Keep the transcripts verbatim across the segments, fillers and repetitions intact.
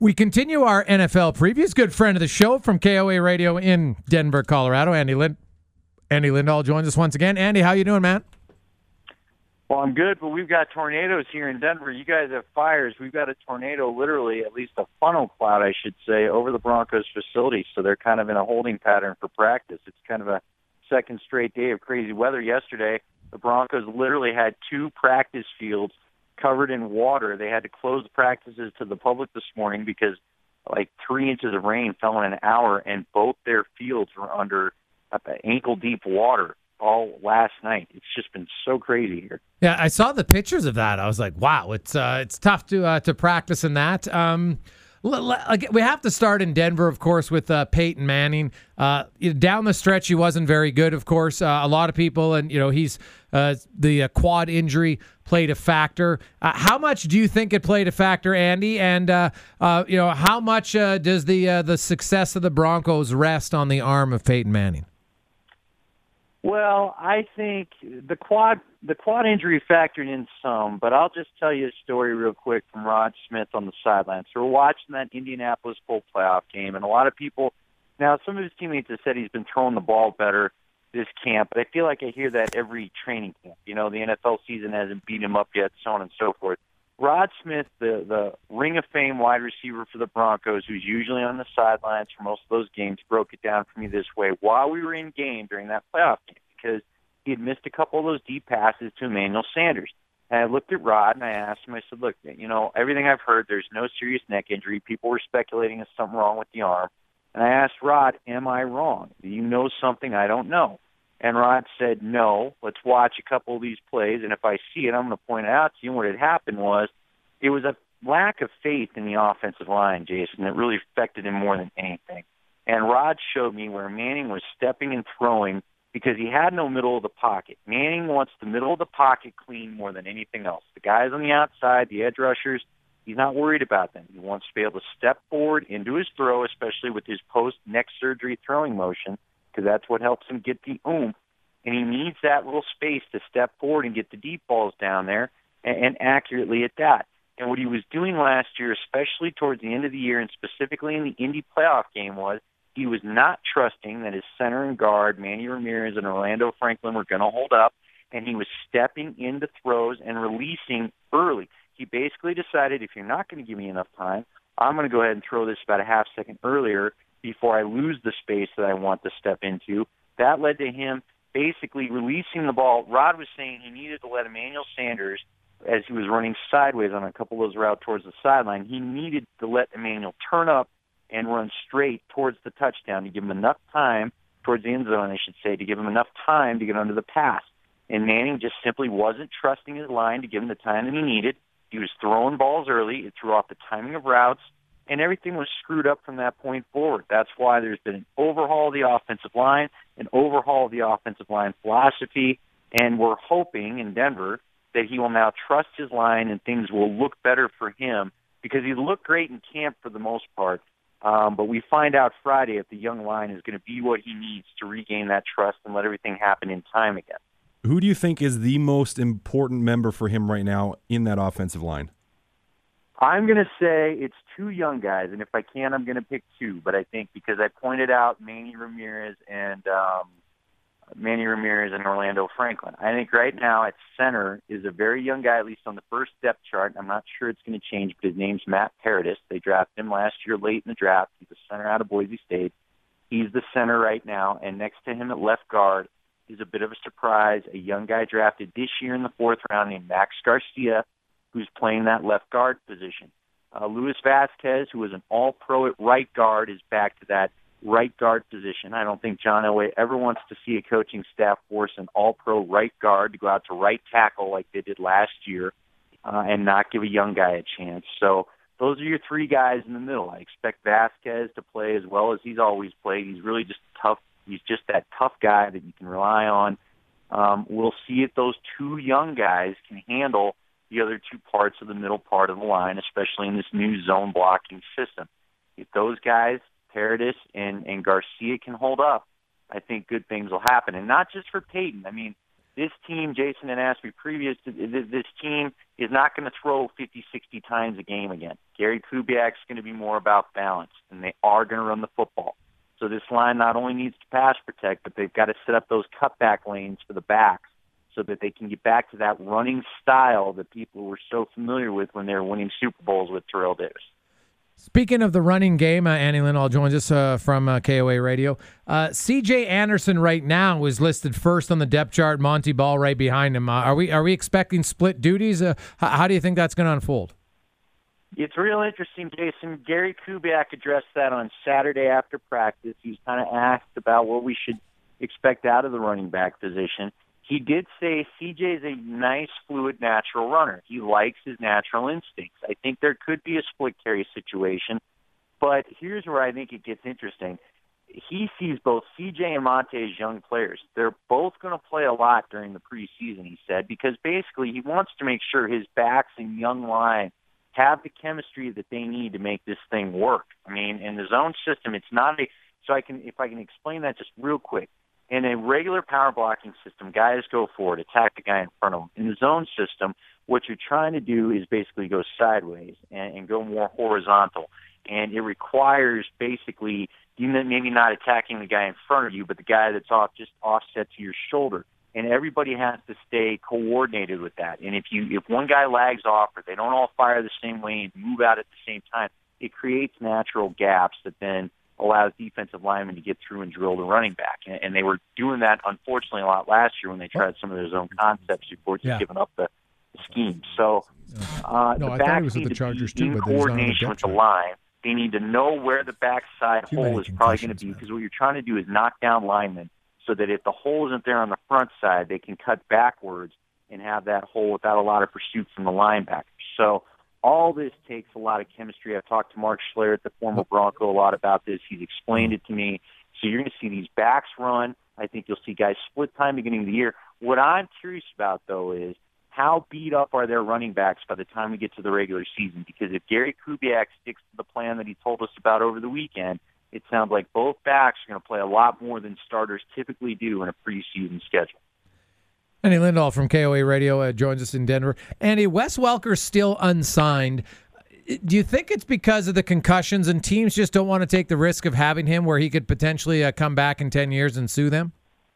We continue our N F L previews. Good friend of the show from K O A Radio in Denver, Colorado, Andy Lind. Andy Lindahl joins us once again. Andy, how you doing, man? Well, I'm good, but we've got tornadoes here in Denver. You guys have fires. We've got a tornado, literally, at least a funnel cloud, I should say, over the Broncos facility. So they're kind of in a holding pattern for practice. It's kind of a second straight day of crazy weather. Yesterday, the Broncos literally had two practice fields covered in water. They had to close the practices to the public this morning because like three inches of rain fell in an hour, and both their fields were under ankle-deep water all last night. It's just been so crazy here. Yeah, I saw the pictures of that. I was like, wow, it's uh, it's tough to uh, to practice in that. Um, l- l- we have to start in Denver, of course, with uh, Peyton Manning. Uh, down the stretch, he wasn't very good, of course. Uh, a lot of people, and you know, he's uh, the uh, quad injury played a factor. Uh, how much do you think it played a factor, Andy? And uh, uh, you know, how much uh, does the uh, the success of the Broncos rest on the arm of Peyton Manning? Well, I think the quad the quad injury factored in some, but I'll just tell you a story real quick from Rod Smith on the sidelines. So we're watching that Indianapolis Bowl playoff game, and a lot of people, now some of his teammates have said he's been throwing the ball better this camp, but I feel like I hear that every training camp. You know, the N F L season hasn't beat him up yet, so on and so forth. Rod Smith, the, the Ring of Fame wide receiver for the Broncos, who's usually on the sidelines for most of those games, broke it down for me this way while we were in game during that playoff game, because he had missed a couple of those deep passes to Emmanuel Sanders. And I looked at Rod and I asked him, I said, look, you know, everything I've heard, there's no serious neck injury. People were speculating there's something wrong with the arm. And I asked Rod, am I wrong? Do you know something I don't know? And Rod said, no, let's watch a couple of these plays, and if I see it, I'm going to point it out to you. And what had happened was it was a lack of faith in the offensive line, Jason, that really affected him more than anything. And Rod showed me where Manning was stepping and throwing because he had no middle of the pocket. Manning wants the middle of the pocket clean more than anything else. The guys on the outside, the edge rushers, he's not worried about them. He wants to be able to step forward into his throw, especially with his post-neck surgery throwing motion, because that's what helps him get the oomph. And he needs that little space to step forward and get the deep balls down there and, and accurately at that. And what he was doing last year, especially towards the end of the year and specifically in the Indy playoff game, was he was not trusting that his center and guard, Manny Ramirez and Orlando Franklin, were going to hold up, and he was stepping into throws and releasing early. He basically decided, if you're not going to give me enough time, I'm going to go ahead and throw this about a half second earlier before I lose the space that I want to step into. That led to him basically releasing the ball. Rod was saying he needed to let Emmanuel Sanders, as he was running sideways on a couple of those routes towards the sideline, he needed to let Emmanuel turn up and run straight towards the touchdown to give him enough time, towards the end zone, I should say, to give him enough time to get under the pass. And Manning just simply wasn't trusting his line to give him the time that he needed. He was throwing balls early. It threw off the timing of routes, and everything was screwed up from that point forward. That's why there's been an overhaul of the offensive line, an overhaul of the offensive line philosophy, and we're hoping in Denver that he will now trust his line and things will look better for him, because he looked great in camp for the most part. Um, but we find out Friday if the young line is going to be what he needs to regain that trust and let everything happen in time again. Who do you think is the most important member for him right now in that offensive line? I'm going to say it's two young guys, and if I can, I'm going to pick two. But I think because I pointed out Manny Ramirez and um, Manny Ramirez and Orlando Franklin, I think right now at center is a very young guy, at least on the first depth chart. I'm not sure it's going to change, but his name's Matt Paradis. They drafted him last year late in the draft. He's a center out of Boise State. He's the center right now, and next to him at left guard is a bit of a surprise, a young guy drafted this year in the fourth round named Max Garcia, who's playing that left guard position. Uh, Luis Vasquez, who was an all-pro at right guard, is back to that right guard position. I don't think John Elway ever wants to see a coaching staff force an all-pro right guard to go out to right tackle like they did last year uh, and not give a young guy a chance. So those are your three guys in the middle. I expect Vasquez to play as well as he's always played. He's really just tough. He's just that tough guy that you can rely on. Um, we'll see if those two young guys can handle the other two parts of the middle part of the line, especially in this new zone blocking system. If those guys, Paradis and, and Garcia, can hold up, I think good things will happen. And not just for Peyton. I mean, This team, Jason had asked me previous, to, this team is not going to throw fifty, sixty times a game again. Gary Kubiak's going to be more about balance, and they are going to run the football. So this line not only needs to pass protect, but they've got to set up those cutback lanes for the backs so that they can get back to that running style that people were so familiar with when they were winning Super Bowls with Terrell Davis. Speaking of the running game, uh, Andy Lindahl joins us uh, from uh, K O A Radio. Uh, C J Anderson right now is listed first on the depth chart. Monty Ball right behind him. Uh, are we are we expecting split duties? Uh, how, how do you think that's going to unfold? It's real interesting, Jason. Gary Kubiak addressed that on Saturday after practice. He was kind of asked about what we should expect out of the running back position. He did say C J is a nice, fluid, natural runner. He likes his natural instincts. I think there could be a split carry situation, but here's where I think it gets interesting. He sees both C J and Monte as young players. They're both going to play a lot during the preseason, he said, because basically he wants to make sure his backs and young line have the chemistry that they need to make this thing work. I mean, in the zone system, it's not a – so I can if I can explain that just real quick. In a regular power blocking system, guys go forward, attack the guy in front of them. In the zone system, what you're trying to do is basically go sideways and, and go more horizontal. And it requires basically you maybe not attacking the guy in front of you, but the guy that's off just offset to your shoulder. And everybody has to stay coordinated with that. And if you if one guy lags off or they don't all fire the same way and move out at the same time, it creates natural gaps that then allows defensive linemen to get through and drill the running back. And, and they were doing that, unfortunately, a lot last year when they tried some of their zone concepts before just yeah. giving up the, the scheme. So uh, no, the I backs thought he was need at the to Chargers be too, in but he's not on the coordination depth with the chart. line. They need to know where the backside Too hole many is probably going to be, concussions, because what you're trying to do is knock down linemen so that if the hole isn't there on the front side, they can cut backwards and have that hole without a lot of pursuit from the linebackers. So all this takes a lot of chemistry. I've talked to Mark Schlereth, the former Bronco, a lot about this. He's explained it to me. So you're going to see these backs run. I think you'll see guys split time beginning of the year. What I'm curious about, though, is how beat up are their running backs by the time we get to the regular season? Because if Gary Kubiak sticks to the plan that he told us about over the weekend, it sounds like both backs are going to play a lot more than starters typically do in a preseason schedule. Andy Lindahl from K O A Radio uh, joins us in Denver. Andy, Wes Welker's still unsigned. Do you think it's because of the concussions and teams just don't want to take the risk of having him where he could potentially uh, come back in ten years and sue them?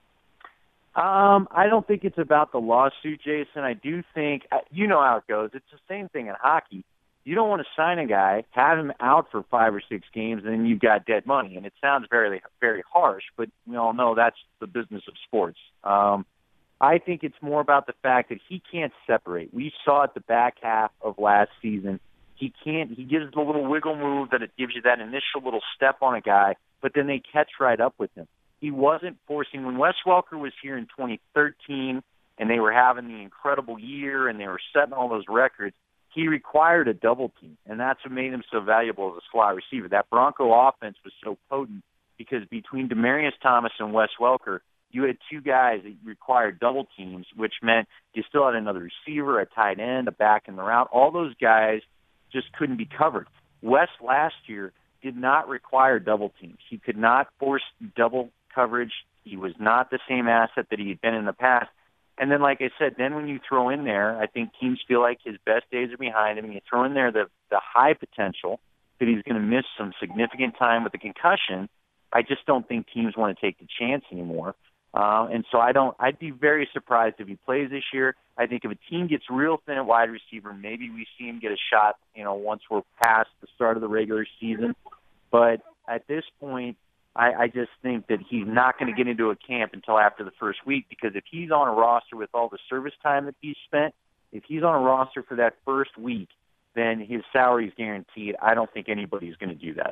Um, I don't think it's about the lawsuit, Jason. I do think, you know how it goes. It's the same thing in hockey. You don't want to sign a guy, have him out for five or six games, and then you've got dead money. And it sounds very, very harsh, but we all know that's the business of sports. Um, I think it's more about the fact that he can't separate. We saw it the back half of last season. He can't. He gives the little wiggle move that it gives you that initial little step on a guy, but then they catch right up with him. He wasn't forcing. When Wes Welker was here in twenty thirteen and they were having the incredible year and they were setting all those records, he required a double team, and that's what made him so valuable as a slot receiver. That Bronco offense was so potent because between Demaryius Thomas and Wes Welker, you had two guys that required double teams, which meant you still had another receiver, a tight end, a back in the route. All those guys just couldn't be covered. Wes last year did not require double teams. He could not force double coverage. He was not the same asset that he had been in the past. And then, like I said, then when you throw in there, I think teams feel like his best days are behind him, and you throw in there the, the high potential that he's going to miss some significant time with the concussion, I just don't think teams want to take the chance anymore. Uh, and so I don't. I'd be very surprised if he plays this year. I think if a team gets real thin at wide receiver, maybe we see him get a shot, you know, once we're past the start of the regular season. But at this point, I, I just think that he's not going to get into a camp until after the first week, because if he's on a roster with all the service time that he's spent, if he's on a roster for that first week, then his salary is guaranteed. I don't think anybody's going to do that.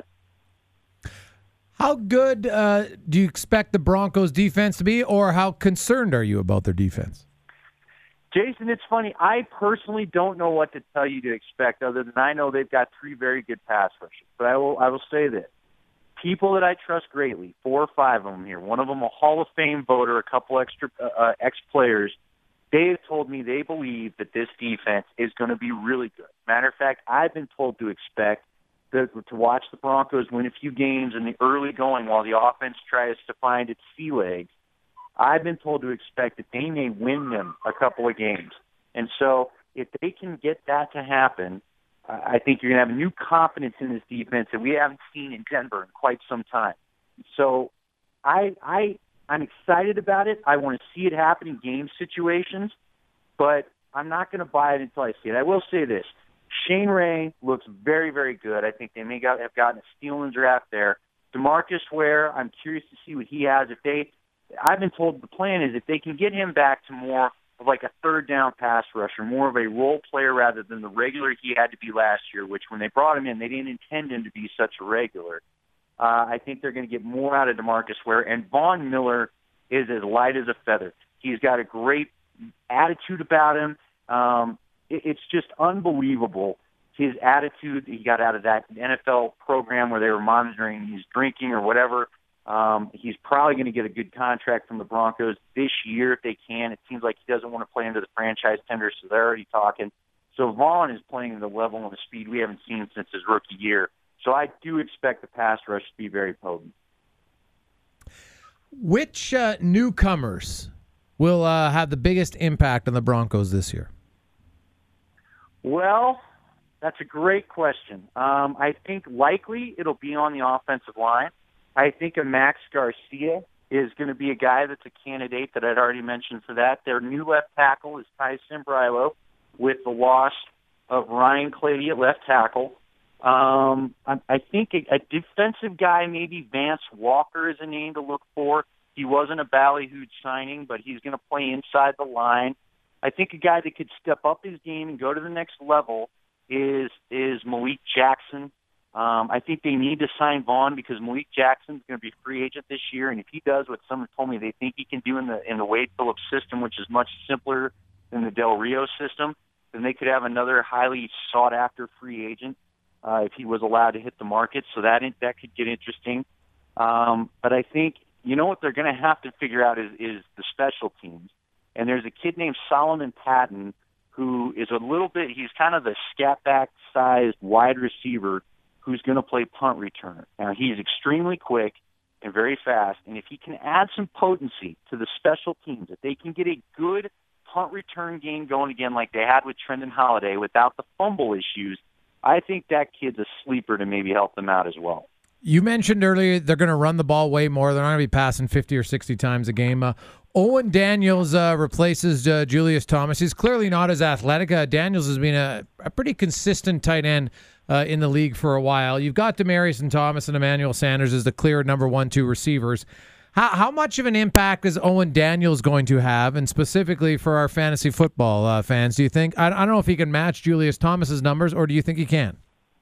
How good uh, do you expect the Broncos' defense to be, or how concerned are you about their defense? Jason, it's funny. I personally don't know what to tell you to expect, other than I know they've got three very good pass rushers. But I will, I will say this. People that I trust greatly, four or five of them here, one of them a Hall of Fame voter, a couple extra uh, ex-players, they have told me they believe that this defense is going to be really good. Matter of fact, I've been told to expect the, to watch the Broncos win a few games in the early going while the offense tries to find its sea legs. I've been told to expect that they may win them a couple of games. And so if they can get that to happen, I think you're going to have a new confidence in this defense that we haven't seen in Denver in quite some time. So I, I, I'm excited about it. I want to see it happen in game situations, but I'm not going to buy it until I see it. I will say this. Shane Ray looks very, very good. I think they may got, have gotten a steal in the draft there. DeMarcus Ware, I'm curious to see what he has. If they, I've been told the plan is if they can get him back to more of like a third down pass rusher, more of a role player rather than the regular he had to be last year, which when they brought him in, they didn't intend him to be such a regular. Uh, I think they're going to get more out of DeMarcus Ware. And Von Miller is as light as a feather. He's got a great attitude about him. Um, it, it's just unbelievable. His attitude he got out of that N F L program where they were monitoring his drinking or whatever. Um, he's probably going to get a good contract from the Broncos this year if they can. It seems like he doesn't want to play into the franchise tender, so they're already talking. So Vaughn is playing at a level and a speed we haven't seen since his rookie year. So I do expect the pass rush to be very potent. Which uh, newcomers will uh, have the biggest impact on the Broncos this year? Well, that's a great question. Um, I think likely it'll be on the offensive line. I think a Max Garcia is going to be a guy that's a candidate that I'd already mentioned for that. Their new left tackle is Ty Simbrilo with the loss of Ryan Clady at left tackle. Um, I, I think a, a defensive guy, maybe Vance Walker is a name to look for. He wasn't a ballyhooed signing, but he's going to play inside the line. I think a guy that could step up his game and go to the next level is is Malik Jackson. Um, I think they need to sign Vaughn because Malik Jackson's going to be a free agent this year, and if he does what someone told me they think he can do in the in the Wade Phillips system, which is much simpler than the Del Rio system, then they could have another highly sought-after free agent uh, if he was allowed to hit the market. So that that could get interesting. Um, but I think you know what they're going to have to figure out is, is the special teams. And there's a kid named Solomon Patton who is a little bit, he's kind of the scat-back-sized wide receiver who's going to play punt returner. Now, he's extremely quick and very fast, and if he can add some potency to the special teams, if they can get a good punt return game going again like they had with Trendon Holiday without the fumble issues, I think that kid's a sleeper to maybe help them out as well. You mentioned earlier they're going to run the ball way more. They're not going to be passing fifty or sixty times a game. Uh, Owen Daniels uh, replaces uh, Julius Thomas. He's clearly not as athletic. Uh, Daniels has been a, a pretty consistent tight end uh, in the league for a while. You've got Demaryius and Thomas and Emmanuel Sanders as the clear number one, two receivers. How, how much of an impact is Owen Daniels going to have, and specifically for our fantasy football uh, fans, do you think? I, I don't know if he can match Julius Thomas's numbers, or do you think he can?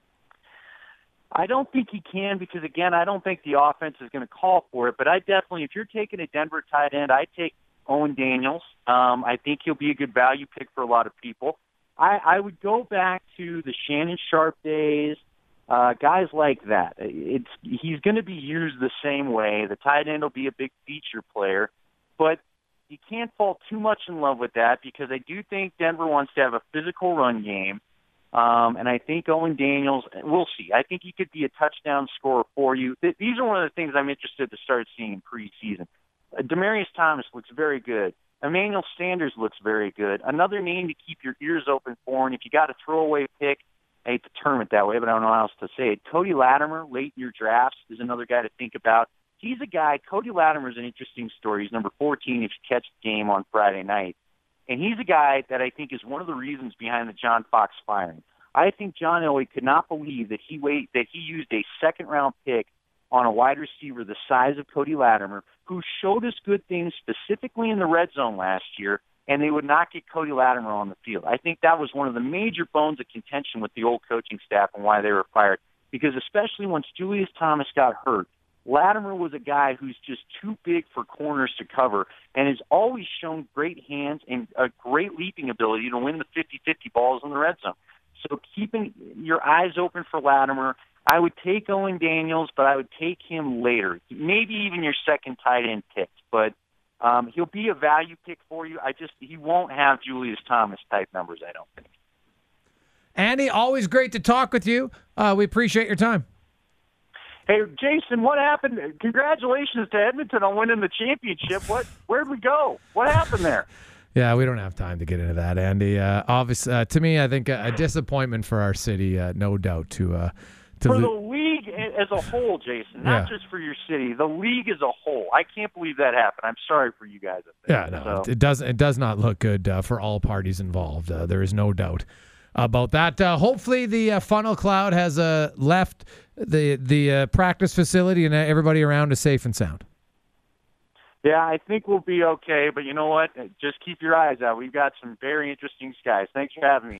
I don't think he can because, again, I don't think the offense is going to call for it. But I definitely, if you're taking a Denver tight end, I take Owen Daniels. Um, I think he'll be a good value pick for a lot of people. I, I would go back to the Shannon Sharp days, uh, guys like that. It's he's going to be used the same way. The tight end will be a big feature player. But you can't fall too much in love with that because I do think Denver wants to have a physical run game. Um, and I think Owen Daniels, we'll see. I think he could be a touchdown scorer for you. Th- these are one of the things I'm interested to start seeing in preseason. Uh, Demaryius Thomas looks very good. Emmanuel Sanders looks very good. Another name to keep your ears open for, and if you got a throwaway pick, I hate to term it that way, but I don't know how else to say it. Cody Latimer, late in your drafts, is another guy to think about. He's a guy, Cody Latimer is an interesting story. He's number fourteen if you catch the game on Friday night. And he's a guy that I think is one of the reasons behind the John Fox firing. I think John Elway could not believe that he wait, that he used a second-round pick on a wide receiver the size of Cody Latimer, who showed us good things specifically in the red zone last year, and they would not get Cody Latimer on the field. I think that was one of the major bones of contention with the old coaching staff and why they were fired, because especially once Julius Thomas got hurt, Latimer was a guy who's just too big for corners to cover and has always shown great hands and a great leaping ability to win the fifty-fifty balls in the red zone. So keeping your eyes open for Latimer, I would take Owen Daniels, but I would take him later, maybe even your second tight end pick. But um, he'll be a value pick for you. I just he won't have Julius Thomas type numbers, I don't think. Andy, always great to talk with you. Uh, we appreciate your time. Hey, Jason, what happened? Congratulations to Edmonton on winning the championship. What? Where'd we go? What happened there? Yeah, we don't have time to get into that, Andy. Uh, obviously, uh, to me, I think a, a disappointment for our city, uh, no doubt. To uh, to for lo- the league as a whole, Jason, not Yeah. just for your city, the league as a whole. I can't believe that happened. I'm sorry for you guys. Up there. Yeah, no, So- it, it does. It does not look good uh, for all parties involved. Uh, there is no doubt about that. Uh, hopefully, the uh, funnel cloud has uh, left the the uh, practice facility and everybody around is safe and sound. Yeah, I think we'll be okay. But you know what? Just keep your eyes out. We've got some very interesting skies. Thanks for having me.